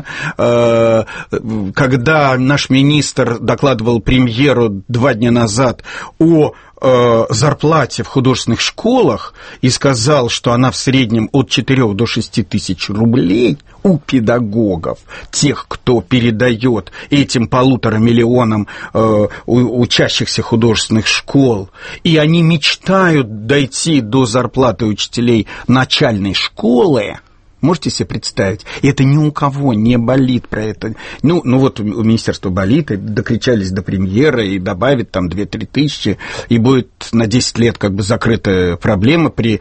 Когда наш министр докладывал премьеру 2 дня назад о зарплате в художественных школах и сказал, что она в среднем от 4 до 6 тысяч рублей у педагогов, тех, кто передает этим 1,5 миллионам учащихся художественных школ, и они мечтают дойти до зарплаты учителей начальной школы, Можете себе представить? И это ни у кого не болит про это. Ну вот у министерства болит, и докричались до премьера, и добавит там 2-3 тысячи, и будет на 10 лет как бы закрыта проблема при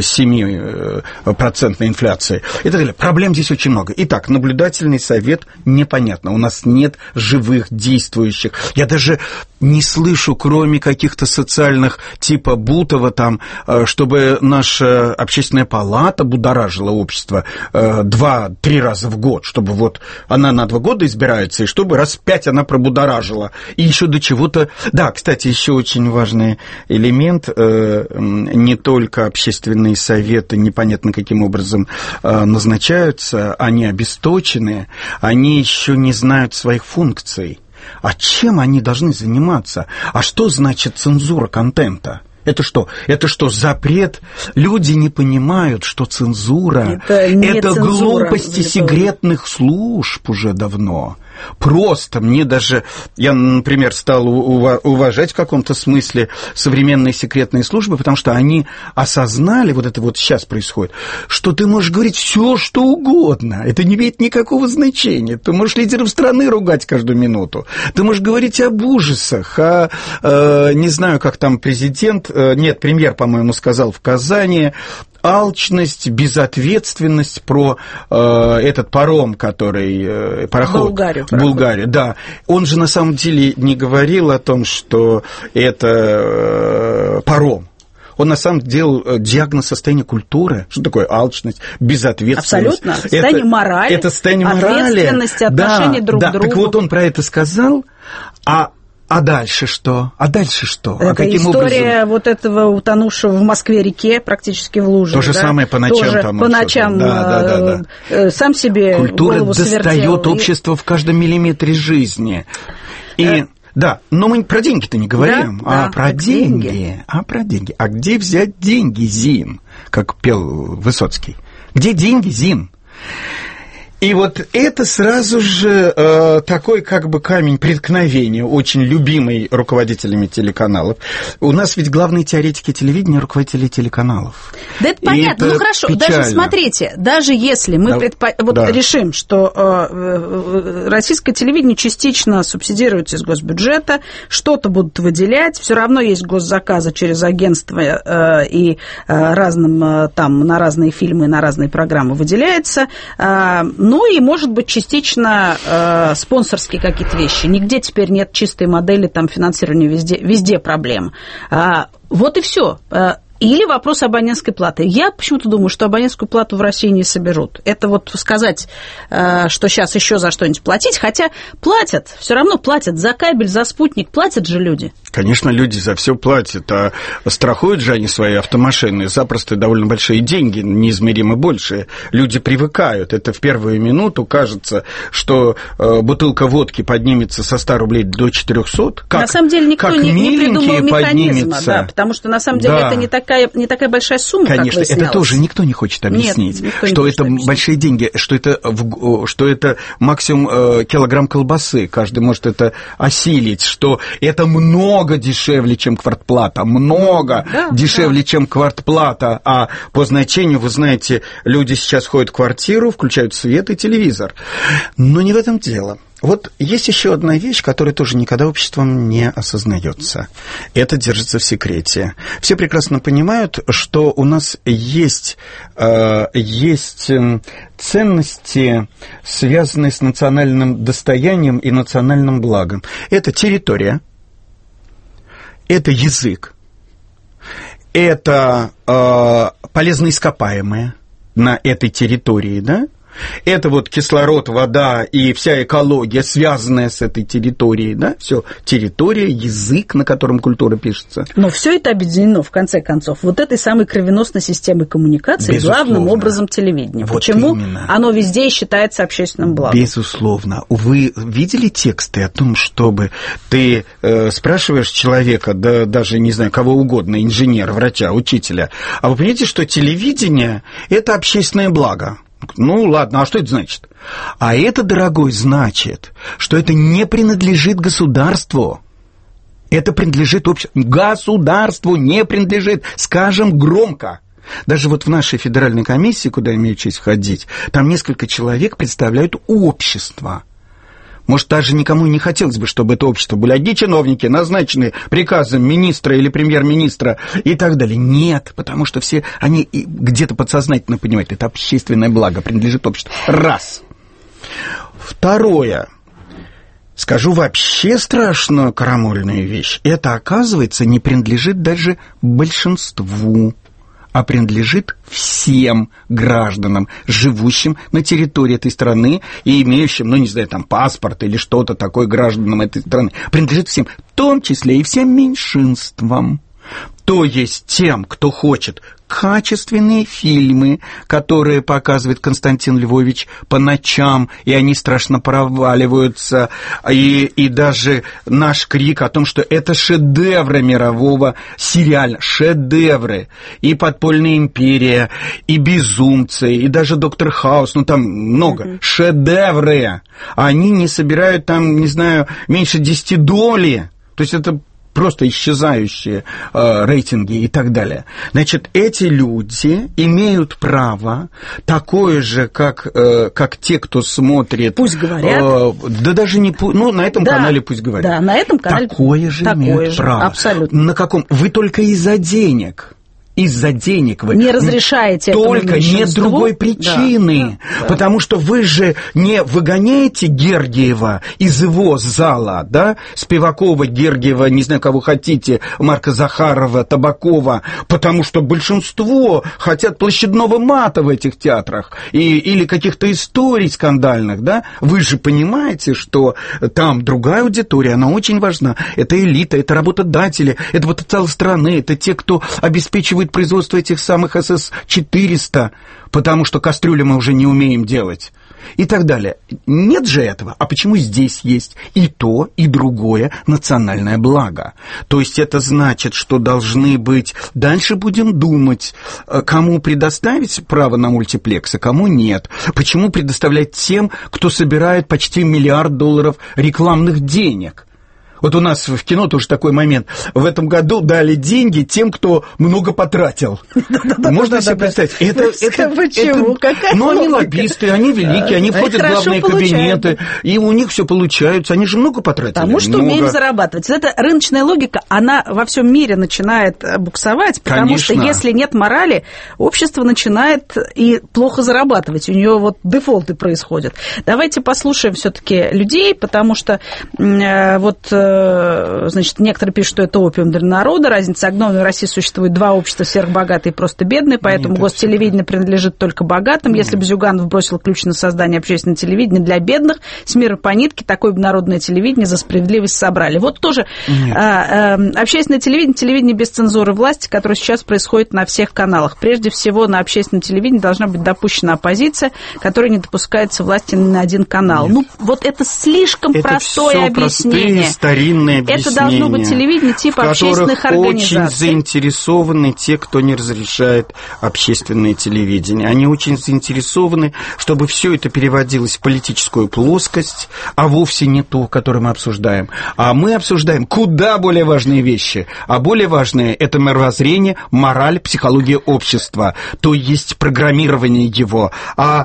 7% инфляции. И так далее. Проблем здесь очень много. Итак, наблюдательный совет непонятно. У нас нет живых, действующих. Я даже не слышу, кроме каких-то социальных типа Бутова, там, чтобы наша общественная палата будоражила общество 2-3 раза в год, чтобы вот она на 2 года избирается, и чтобы раз в 5 она пробудоражила. И еще до чего-то... Да, кстати, еще очень важный элемент. Не только общественные советы непонятно каким образом назначаются, они обесточены, они еще не знают своих функций. А чем они должны заниматься? А что значит цензура контента? Это что? Это что, запрет? Люди не понимают, что цензура – это глупости секретных служб уже давно. Просто мне даже, я, например, стал уважать в каком-то смысле современные секретные службы, потому что они осознали, вот это вот сейчас происходит, что ты можешь говорить все, что угодно, это не имеет никакого значения, ты можешь лидеров страны ругать каждую минуту, ты можешь говорить об ужасах, не знаю, как там премьер, по-моему, сказал в Казани, алчность, безответственность про этот паром, который... пароход. Булгарию, да. Он же на самом деле не говорил о том, что это паром. Он на самом деле делал диагноз состояния культуры. Что такое алчность, безответственность? Абсолютно. Состояние морали. Это состояние морали. Ответственности, отношения друг к другу. Так вот он про это сказал, А дальше что? Это каким история образом? Вот этого утонувшего в Москве-реке, практически в луже. То же самое по ночам. Тоже там по ночам сам себе культура голову достает свертел. общество в каждом миллиметре жизни. Да, но мы про деньги-то не говорим, про деньги. А где взять деньги, Зин? Как пел Высоцкий. Где деньги, Зин? И вот это сразу же такой как бы камень преткновения, очень любимый руководителями телеканалов. У нас ведь главные теоретики телевидения – руководители телеканалов. Да это понятно, ну хорошо, печально. Даже смотрите, даже если мы решим, что российское телевидение частично субсидируется из госбюджета, что-то будут выделять, все равно есть госзаказы через агентства и разным там на разные фильмы, на разные программы выделяется. Ну и, может быть, частично спонсорские какие-то вещи. Нигде теперь нет чистой модели там, финансирования, везде проблем. Вот и все. Или вопрос абонентской платы. Я почему-то думаю, что абонентскую плату в России не соберут. Это вот сказать, что сейчас еще за что-нибудь платить, хотя платят, все равно платят за кабель, за спутник, платят же люди. Конечно, люди за все платят, а страхуют же они свои автомашины запросто довольно большие деньги, неизмеримо большие. Люди привыкают. Это в первую минуту кажется, что бутылка водки поднимется со 100 рублей до 400. На самом деле никто не придумал механизма, да, потому что на самом деле это не такая большая сумма, конечно, как выяснялось. это тоже никто не хочет объяснить, что это большие деньги, что это максимум килограмм колбасы, каждый может это осилить, что это много дешевле, чем квартплата, дешевле, чем квартплата, а по значению, вы знаете, люди сейчас ходят в квартиру, включают свет и телевизор. Но не в этом дело. Вот есть еще одна вещь, которая тоже никогда обществом не осознается. Это держится в секрете. Все прекрасно понимают, что у нас есть ценности, связанные с национальным достоянием и национальным благом. Это территория, это язык, это полезные ископаемые на этой территории, да? Это вот кислород, вода и вся экология, связанная с этой территорией, да, все, территория, язык, на котором культура пишется. Но все это объединено, в конце концов, вот этой самой кровеносной системой коммуникации, главным образом телевидения. Вот почему именно. Оно везде считается общественным благом? Безусловно. Вы видели тексты о том, чтобы ты спрашиваешь человека, да даже, не знаю, кого угодно, инженера, врача, учителя, а вы понимаете, что телевидение – это общественное благо? Ну, ладно, а что это значит? А это, дорогой, значит, что это не принадлежит государству. Это принадлежит обществу. Государству не принадлежит, скажем громко. Даже вот в нашей федеральной комиссии, куда я имею честь входить, там несколько человек представляют общество. Может, даже никому не хотелось бы, чтобы это общество были одни чиновники, назначенные приказом министра или премьер-министра и так далее. Нет, потому что все они где-то подсознательно понимают, это общественное благо, принадлежит обществу. Раз. Второе. Скажу вообще страшную крамольную вещь. Это, оказывается, не принадлежит даже большинству, а принадлежит всем гражданам, живущим на территории этой страны и имеющим, паспорт или что-то такое гражданам этой страны. Принадлежит всем, в том числе и всем меньшинствам. То есть тем, кто хочет качественные фильмы, которые показывает Константин Львович по ночам, и они страшно проваливаются, и даже наш крик о том, что это шедевры мирового сериала, шедевры, и «Подпольная империя», и «Безумцы», и даже «Доктор Хаус», там много, шедевры, они не собирают там, меньше 10 доли, то есть это просто исчезающие рейтинги и так далее. Значит, эти люди имеют право такое же, как те, кто смотрит... Пусть говорят. Да даже не... на этом канале пусть говорят. Да, на этом канале... Такое же имеют право. Абсолютно. На каком? Вы только из-за денег вы не разрешаете только нет другой причины, потому что вы же не выгоняете Гергиева из его зала, да, Спивакова, Гергиева, не знаю, кого хотите, Марка Захарова, Табакова, потому что большинство хотят площадного мата в этих театрах или каких-то историй скандальных, да, вы же понимаете, что там другая аудитория, она очень важна, это элита, это работодатели, это потенциал страны, это те, кто обеспечивает производство этих самых СС-400, потому что кастрюли мы уже не умеем делать, и так далее. Нет же этого. А почему здесь есть и то, и другое национальное благо? То есть это значит, что должны быть... Дальше будем думать, кому предоставить право на мультиплекс, а кому нет. Почему предоставлять тем, кто собирает почти $1 миллиард рекламных денег? Вот у нас в кино тоже такой момент. В этом году дали деньги тем, кто много потратил. Можно себе представить? Почему? Они лоббисты, они великие, они входят в главные кабинеты, и у них все получается. Они же много потратили. Потому что умеем зарабатывать. Эта рыночная логика, она во всем мире начинает буксовать, потому что если нет морали, общество начинает и плохо зарабатывать. У нее вот дефолты происходят. Давайте послушаем все-таки людей, потому что некоторые пишут, что это опиум для народа. Разница огромная. В России существует 2 общества, сверхбогатые и просто бедные, поэтому гостелевидение принадлежит только богатым. Если бы Зюганов бросил ключ на создание общественного телевидения для бедных, с мира по нитке, такое бы народное телевидение за справедливость собрали. Вот тоже общественное телевидение без цензуры власти, которое сейчас происходит на всех каналах. Прежде всего, на общественном телевидении должна быть допущена оппозиция, которая не допускается власти ни на один канал. Это слишком простое объяснение. Старинное объяснение, это должно быть телевидение типа общественных организаций. Очень заинтересованы те, кто не разрешает общественное телевидение. Они очень заинтересованы, чтобы все это переводилось в политическую плоскость, а вовсе не то, которое мы обсуждаем. А мы обсуждаем куда более важные вещи. А более важные – это мировоззрение, мораль, психология общества. То есть программирование его. А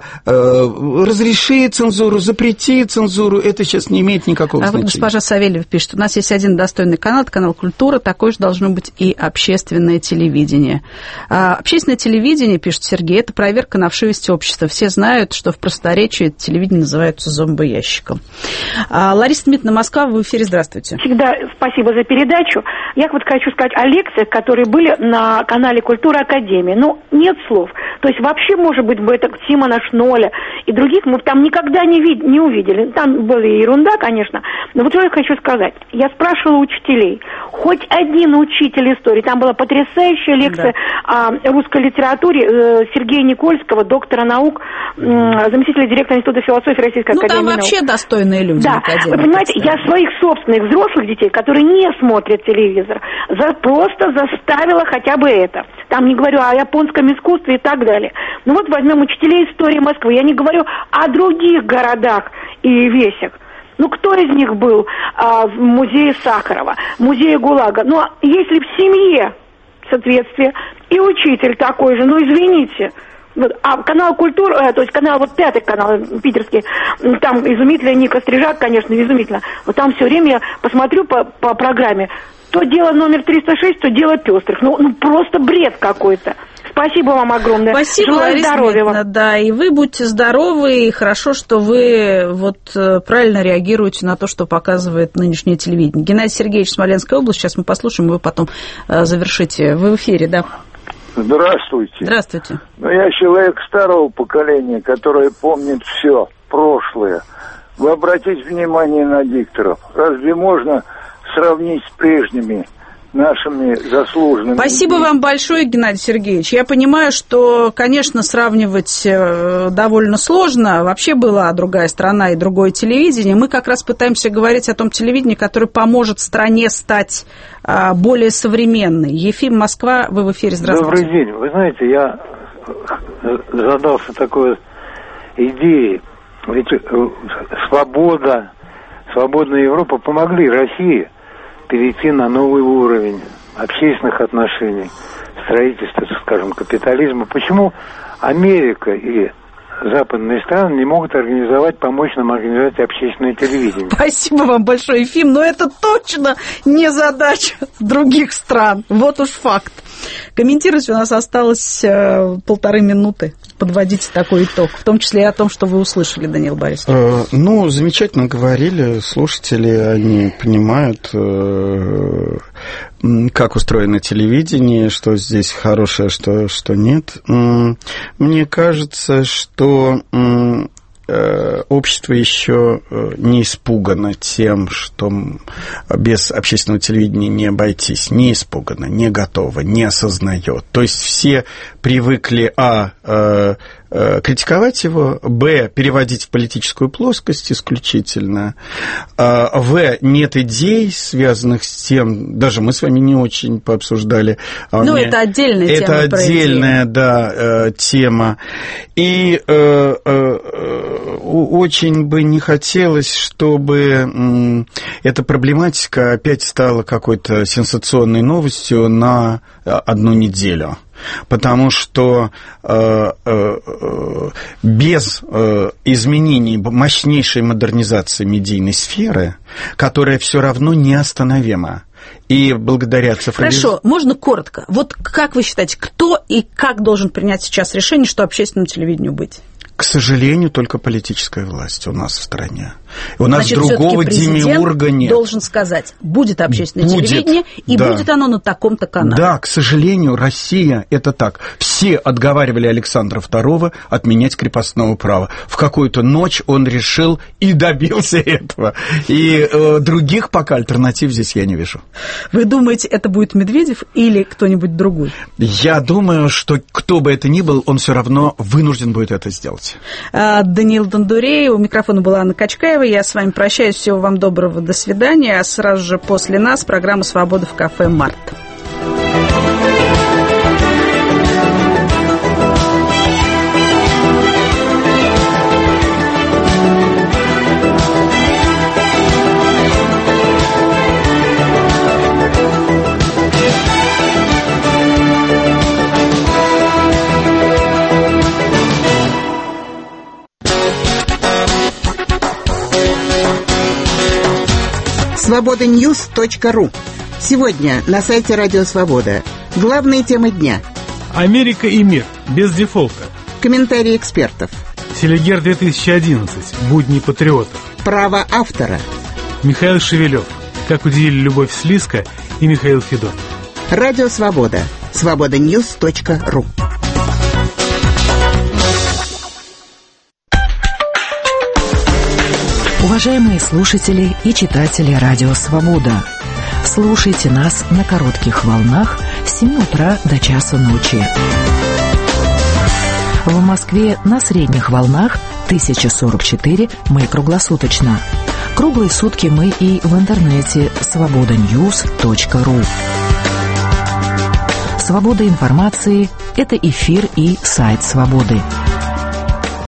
разреши цензуру, запрети цензуру – это сейчас не имеет никакого значения. Госпожа Савельева пишет, у нас есть один достойный канал, это канал «Культура», такой же должно быть и общественное телевидение. Общественное телевидение, пишет Сергей, это проверка на вшивость общества. Все знают, что в просторечии это телевидение называется зомбоящиком. Лариса Дмитриевна, Москва, вы в эфире, здравствуйте. Всегда спасибо за передачу. Я хочу сказать о лекциях, которые были на канале «Культура Академии». Нет слов. То есть вообще, может быть, бы это Симона Шноля и других мы там никогда не увидели. Там была ерунда, конечно, но что я хочу сказать. Я спрашивала учителей. Хоть один учитель истории. Там была потрясающая лекция о русской литературе Сергея Никольского, доктора наук, заместителя директора Института философии Российской Академии наук. Там вообще достойные люди. Да, вы понимаете, я своих собственных взрослых детей, которые не смотрят телевизор, просто заставила хотя бы это. Там не говорю о японском искусстве и так далее. Возьмем учителей истории Москвы. Я не говорю о других городах и весях. Кто из них был в музее Сахарова, в музее ГУЛАГа? Если в семье соответствие, и учитель такой же, ну извините. А канал «Культура», то есть канал, вот 5-й канал питерский, там изумительно, Ника Стрижак, конечно, изумительно. Вот там все время я посмотрю по программе, то дело номер 306, то дело пестрых. Ну просто бред какой-то. Спасибо вам огромное. Спасибо, желаю Лариса здоровья Дмитриевна, вам. да, и вы будьте здоровы, и хорошо, что вы вот правильно реагируете на то, что показывает нынешнее телевидение. Геннадий Сергеевич, Смоленская область, сейчас мы послушаем, вы потом завершите. Вы в эфире, да? Здравствуйте. Здравствуйте. Я человек старого поколения, который помнит все прошлое. Вы обратите внимание на дикторов. Разве можно сравнить с прежними нашими заслуженными? Спасибо вам большое, Геннадий Сергеевич. Я понимаю, что, конечно, сравнивать довольно сложно. Вообще была другая страна и другое телевидение. Мы как раз пытаемся говорить о том телевидении, которое поможет стране стать более современной. Ефим, Москва, вы в эфире. Здравствуйте. Добрый день. Вы знаете, я задался такой идеей. Ведь свободная Европа помогли России перейти на новый уровень общественных отношений, строительства, скажем, капитализма. Почему Америка и западные страны не могут помочь нам организовать общественное телевидение? Спасибо вам большое, Ефим, но это точно не задача других стран. Вот уж факт. Комментировать у нас осталось 1,5 минуты. Подводите такой итог, в том числе и о том, что вы услышали, Даниил Борисович. Замечательно говорили слушатели, они понимают, как устроено телевидение, что здесь хорошее, что нет. Мне кажется, что общество еще не испугано тем, что без общественного телевидения не обойтись. Не испугано, не готово, не осознает. То есть все привыкли критиковать его, б, переводить в политическую плоскость исключительно, в, нет идей, связанных с тем, даже мы с вами не очень пообсуждали. Это отдельная тема. Это отдельная, тема. И очень бы не хотелось, чтобы эта проблематика опять стала какой-то сенсационной новостью на одну неделю. Потому что без изменений, мощнейшей модернизации медийной сферы, которая все равно неостановима, и благодаря цифровизации... Хорошо, можно коротко. Вот как вы считаете, кто и как должен принять сейчас решение, что общественному телевидению быть? К сожалению, только политическая власть у нас в стране. У нас другого демиурга нет. Должен сказать, будет общественное телевидение, и будет оно на таком-то канале. Да, к сожалению, Россия – это так. Все отговаривали Александра II отменять крепостного права. В какую-то ночь он решил и добился этого. И других пока альтернатив здесь я не вижу. Вы думаете, это будет Медведев или кто-нибудь другой? Я думаю, что кто бы это ни был, он все равно вынужден будет это сделать. Даниил Дондурей, у микрофона была Анна Качкаева. Я с вами прощаюсь. Всего вам доброго. До свидания. А сразу же после нас программа «Свобода» в кафе «Март». Свободаньюз.ру. Сегодня на сайте Радио Свобода. Главные темы дня. Америка и мир. Без дефолта. Комментарии экспертов. Селигер 2011. Будни патриотов. Право автора. Михаил Шевелев. Как удивили Любовь Слизко и Михаил Федотов. Радио Свобода. Свободаньюз.ру. Уважаемые слушатели и читатели Радио Свобода, слушайте нас на коротких волнах с 7 утра до часу ночи. В Москве на средних волнах 1044 мы круглосуточно. Круглые сутки мы и в интернете свободаньюз.ру. Свобода информации – это эфир и сайт Свободы.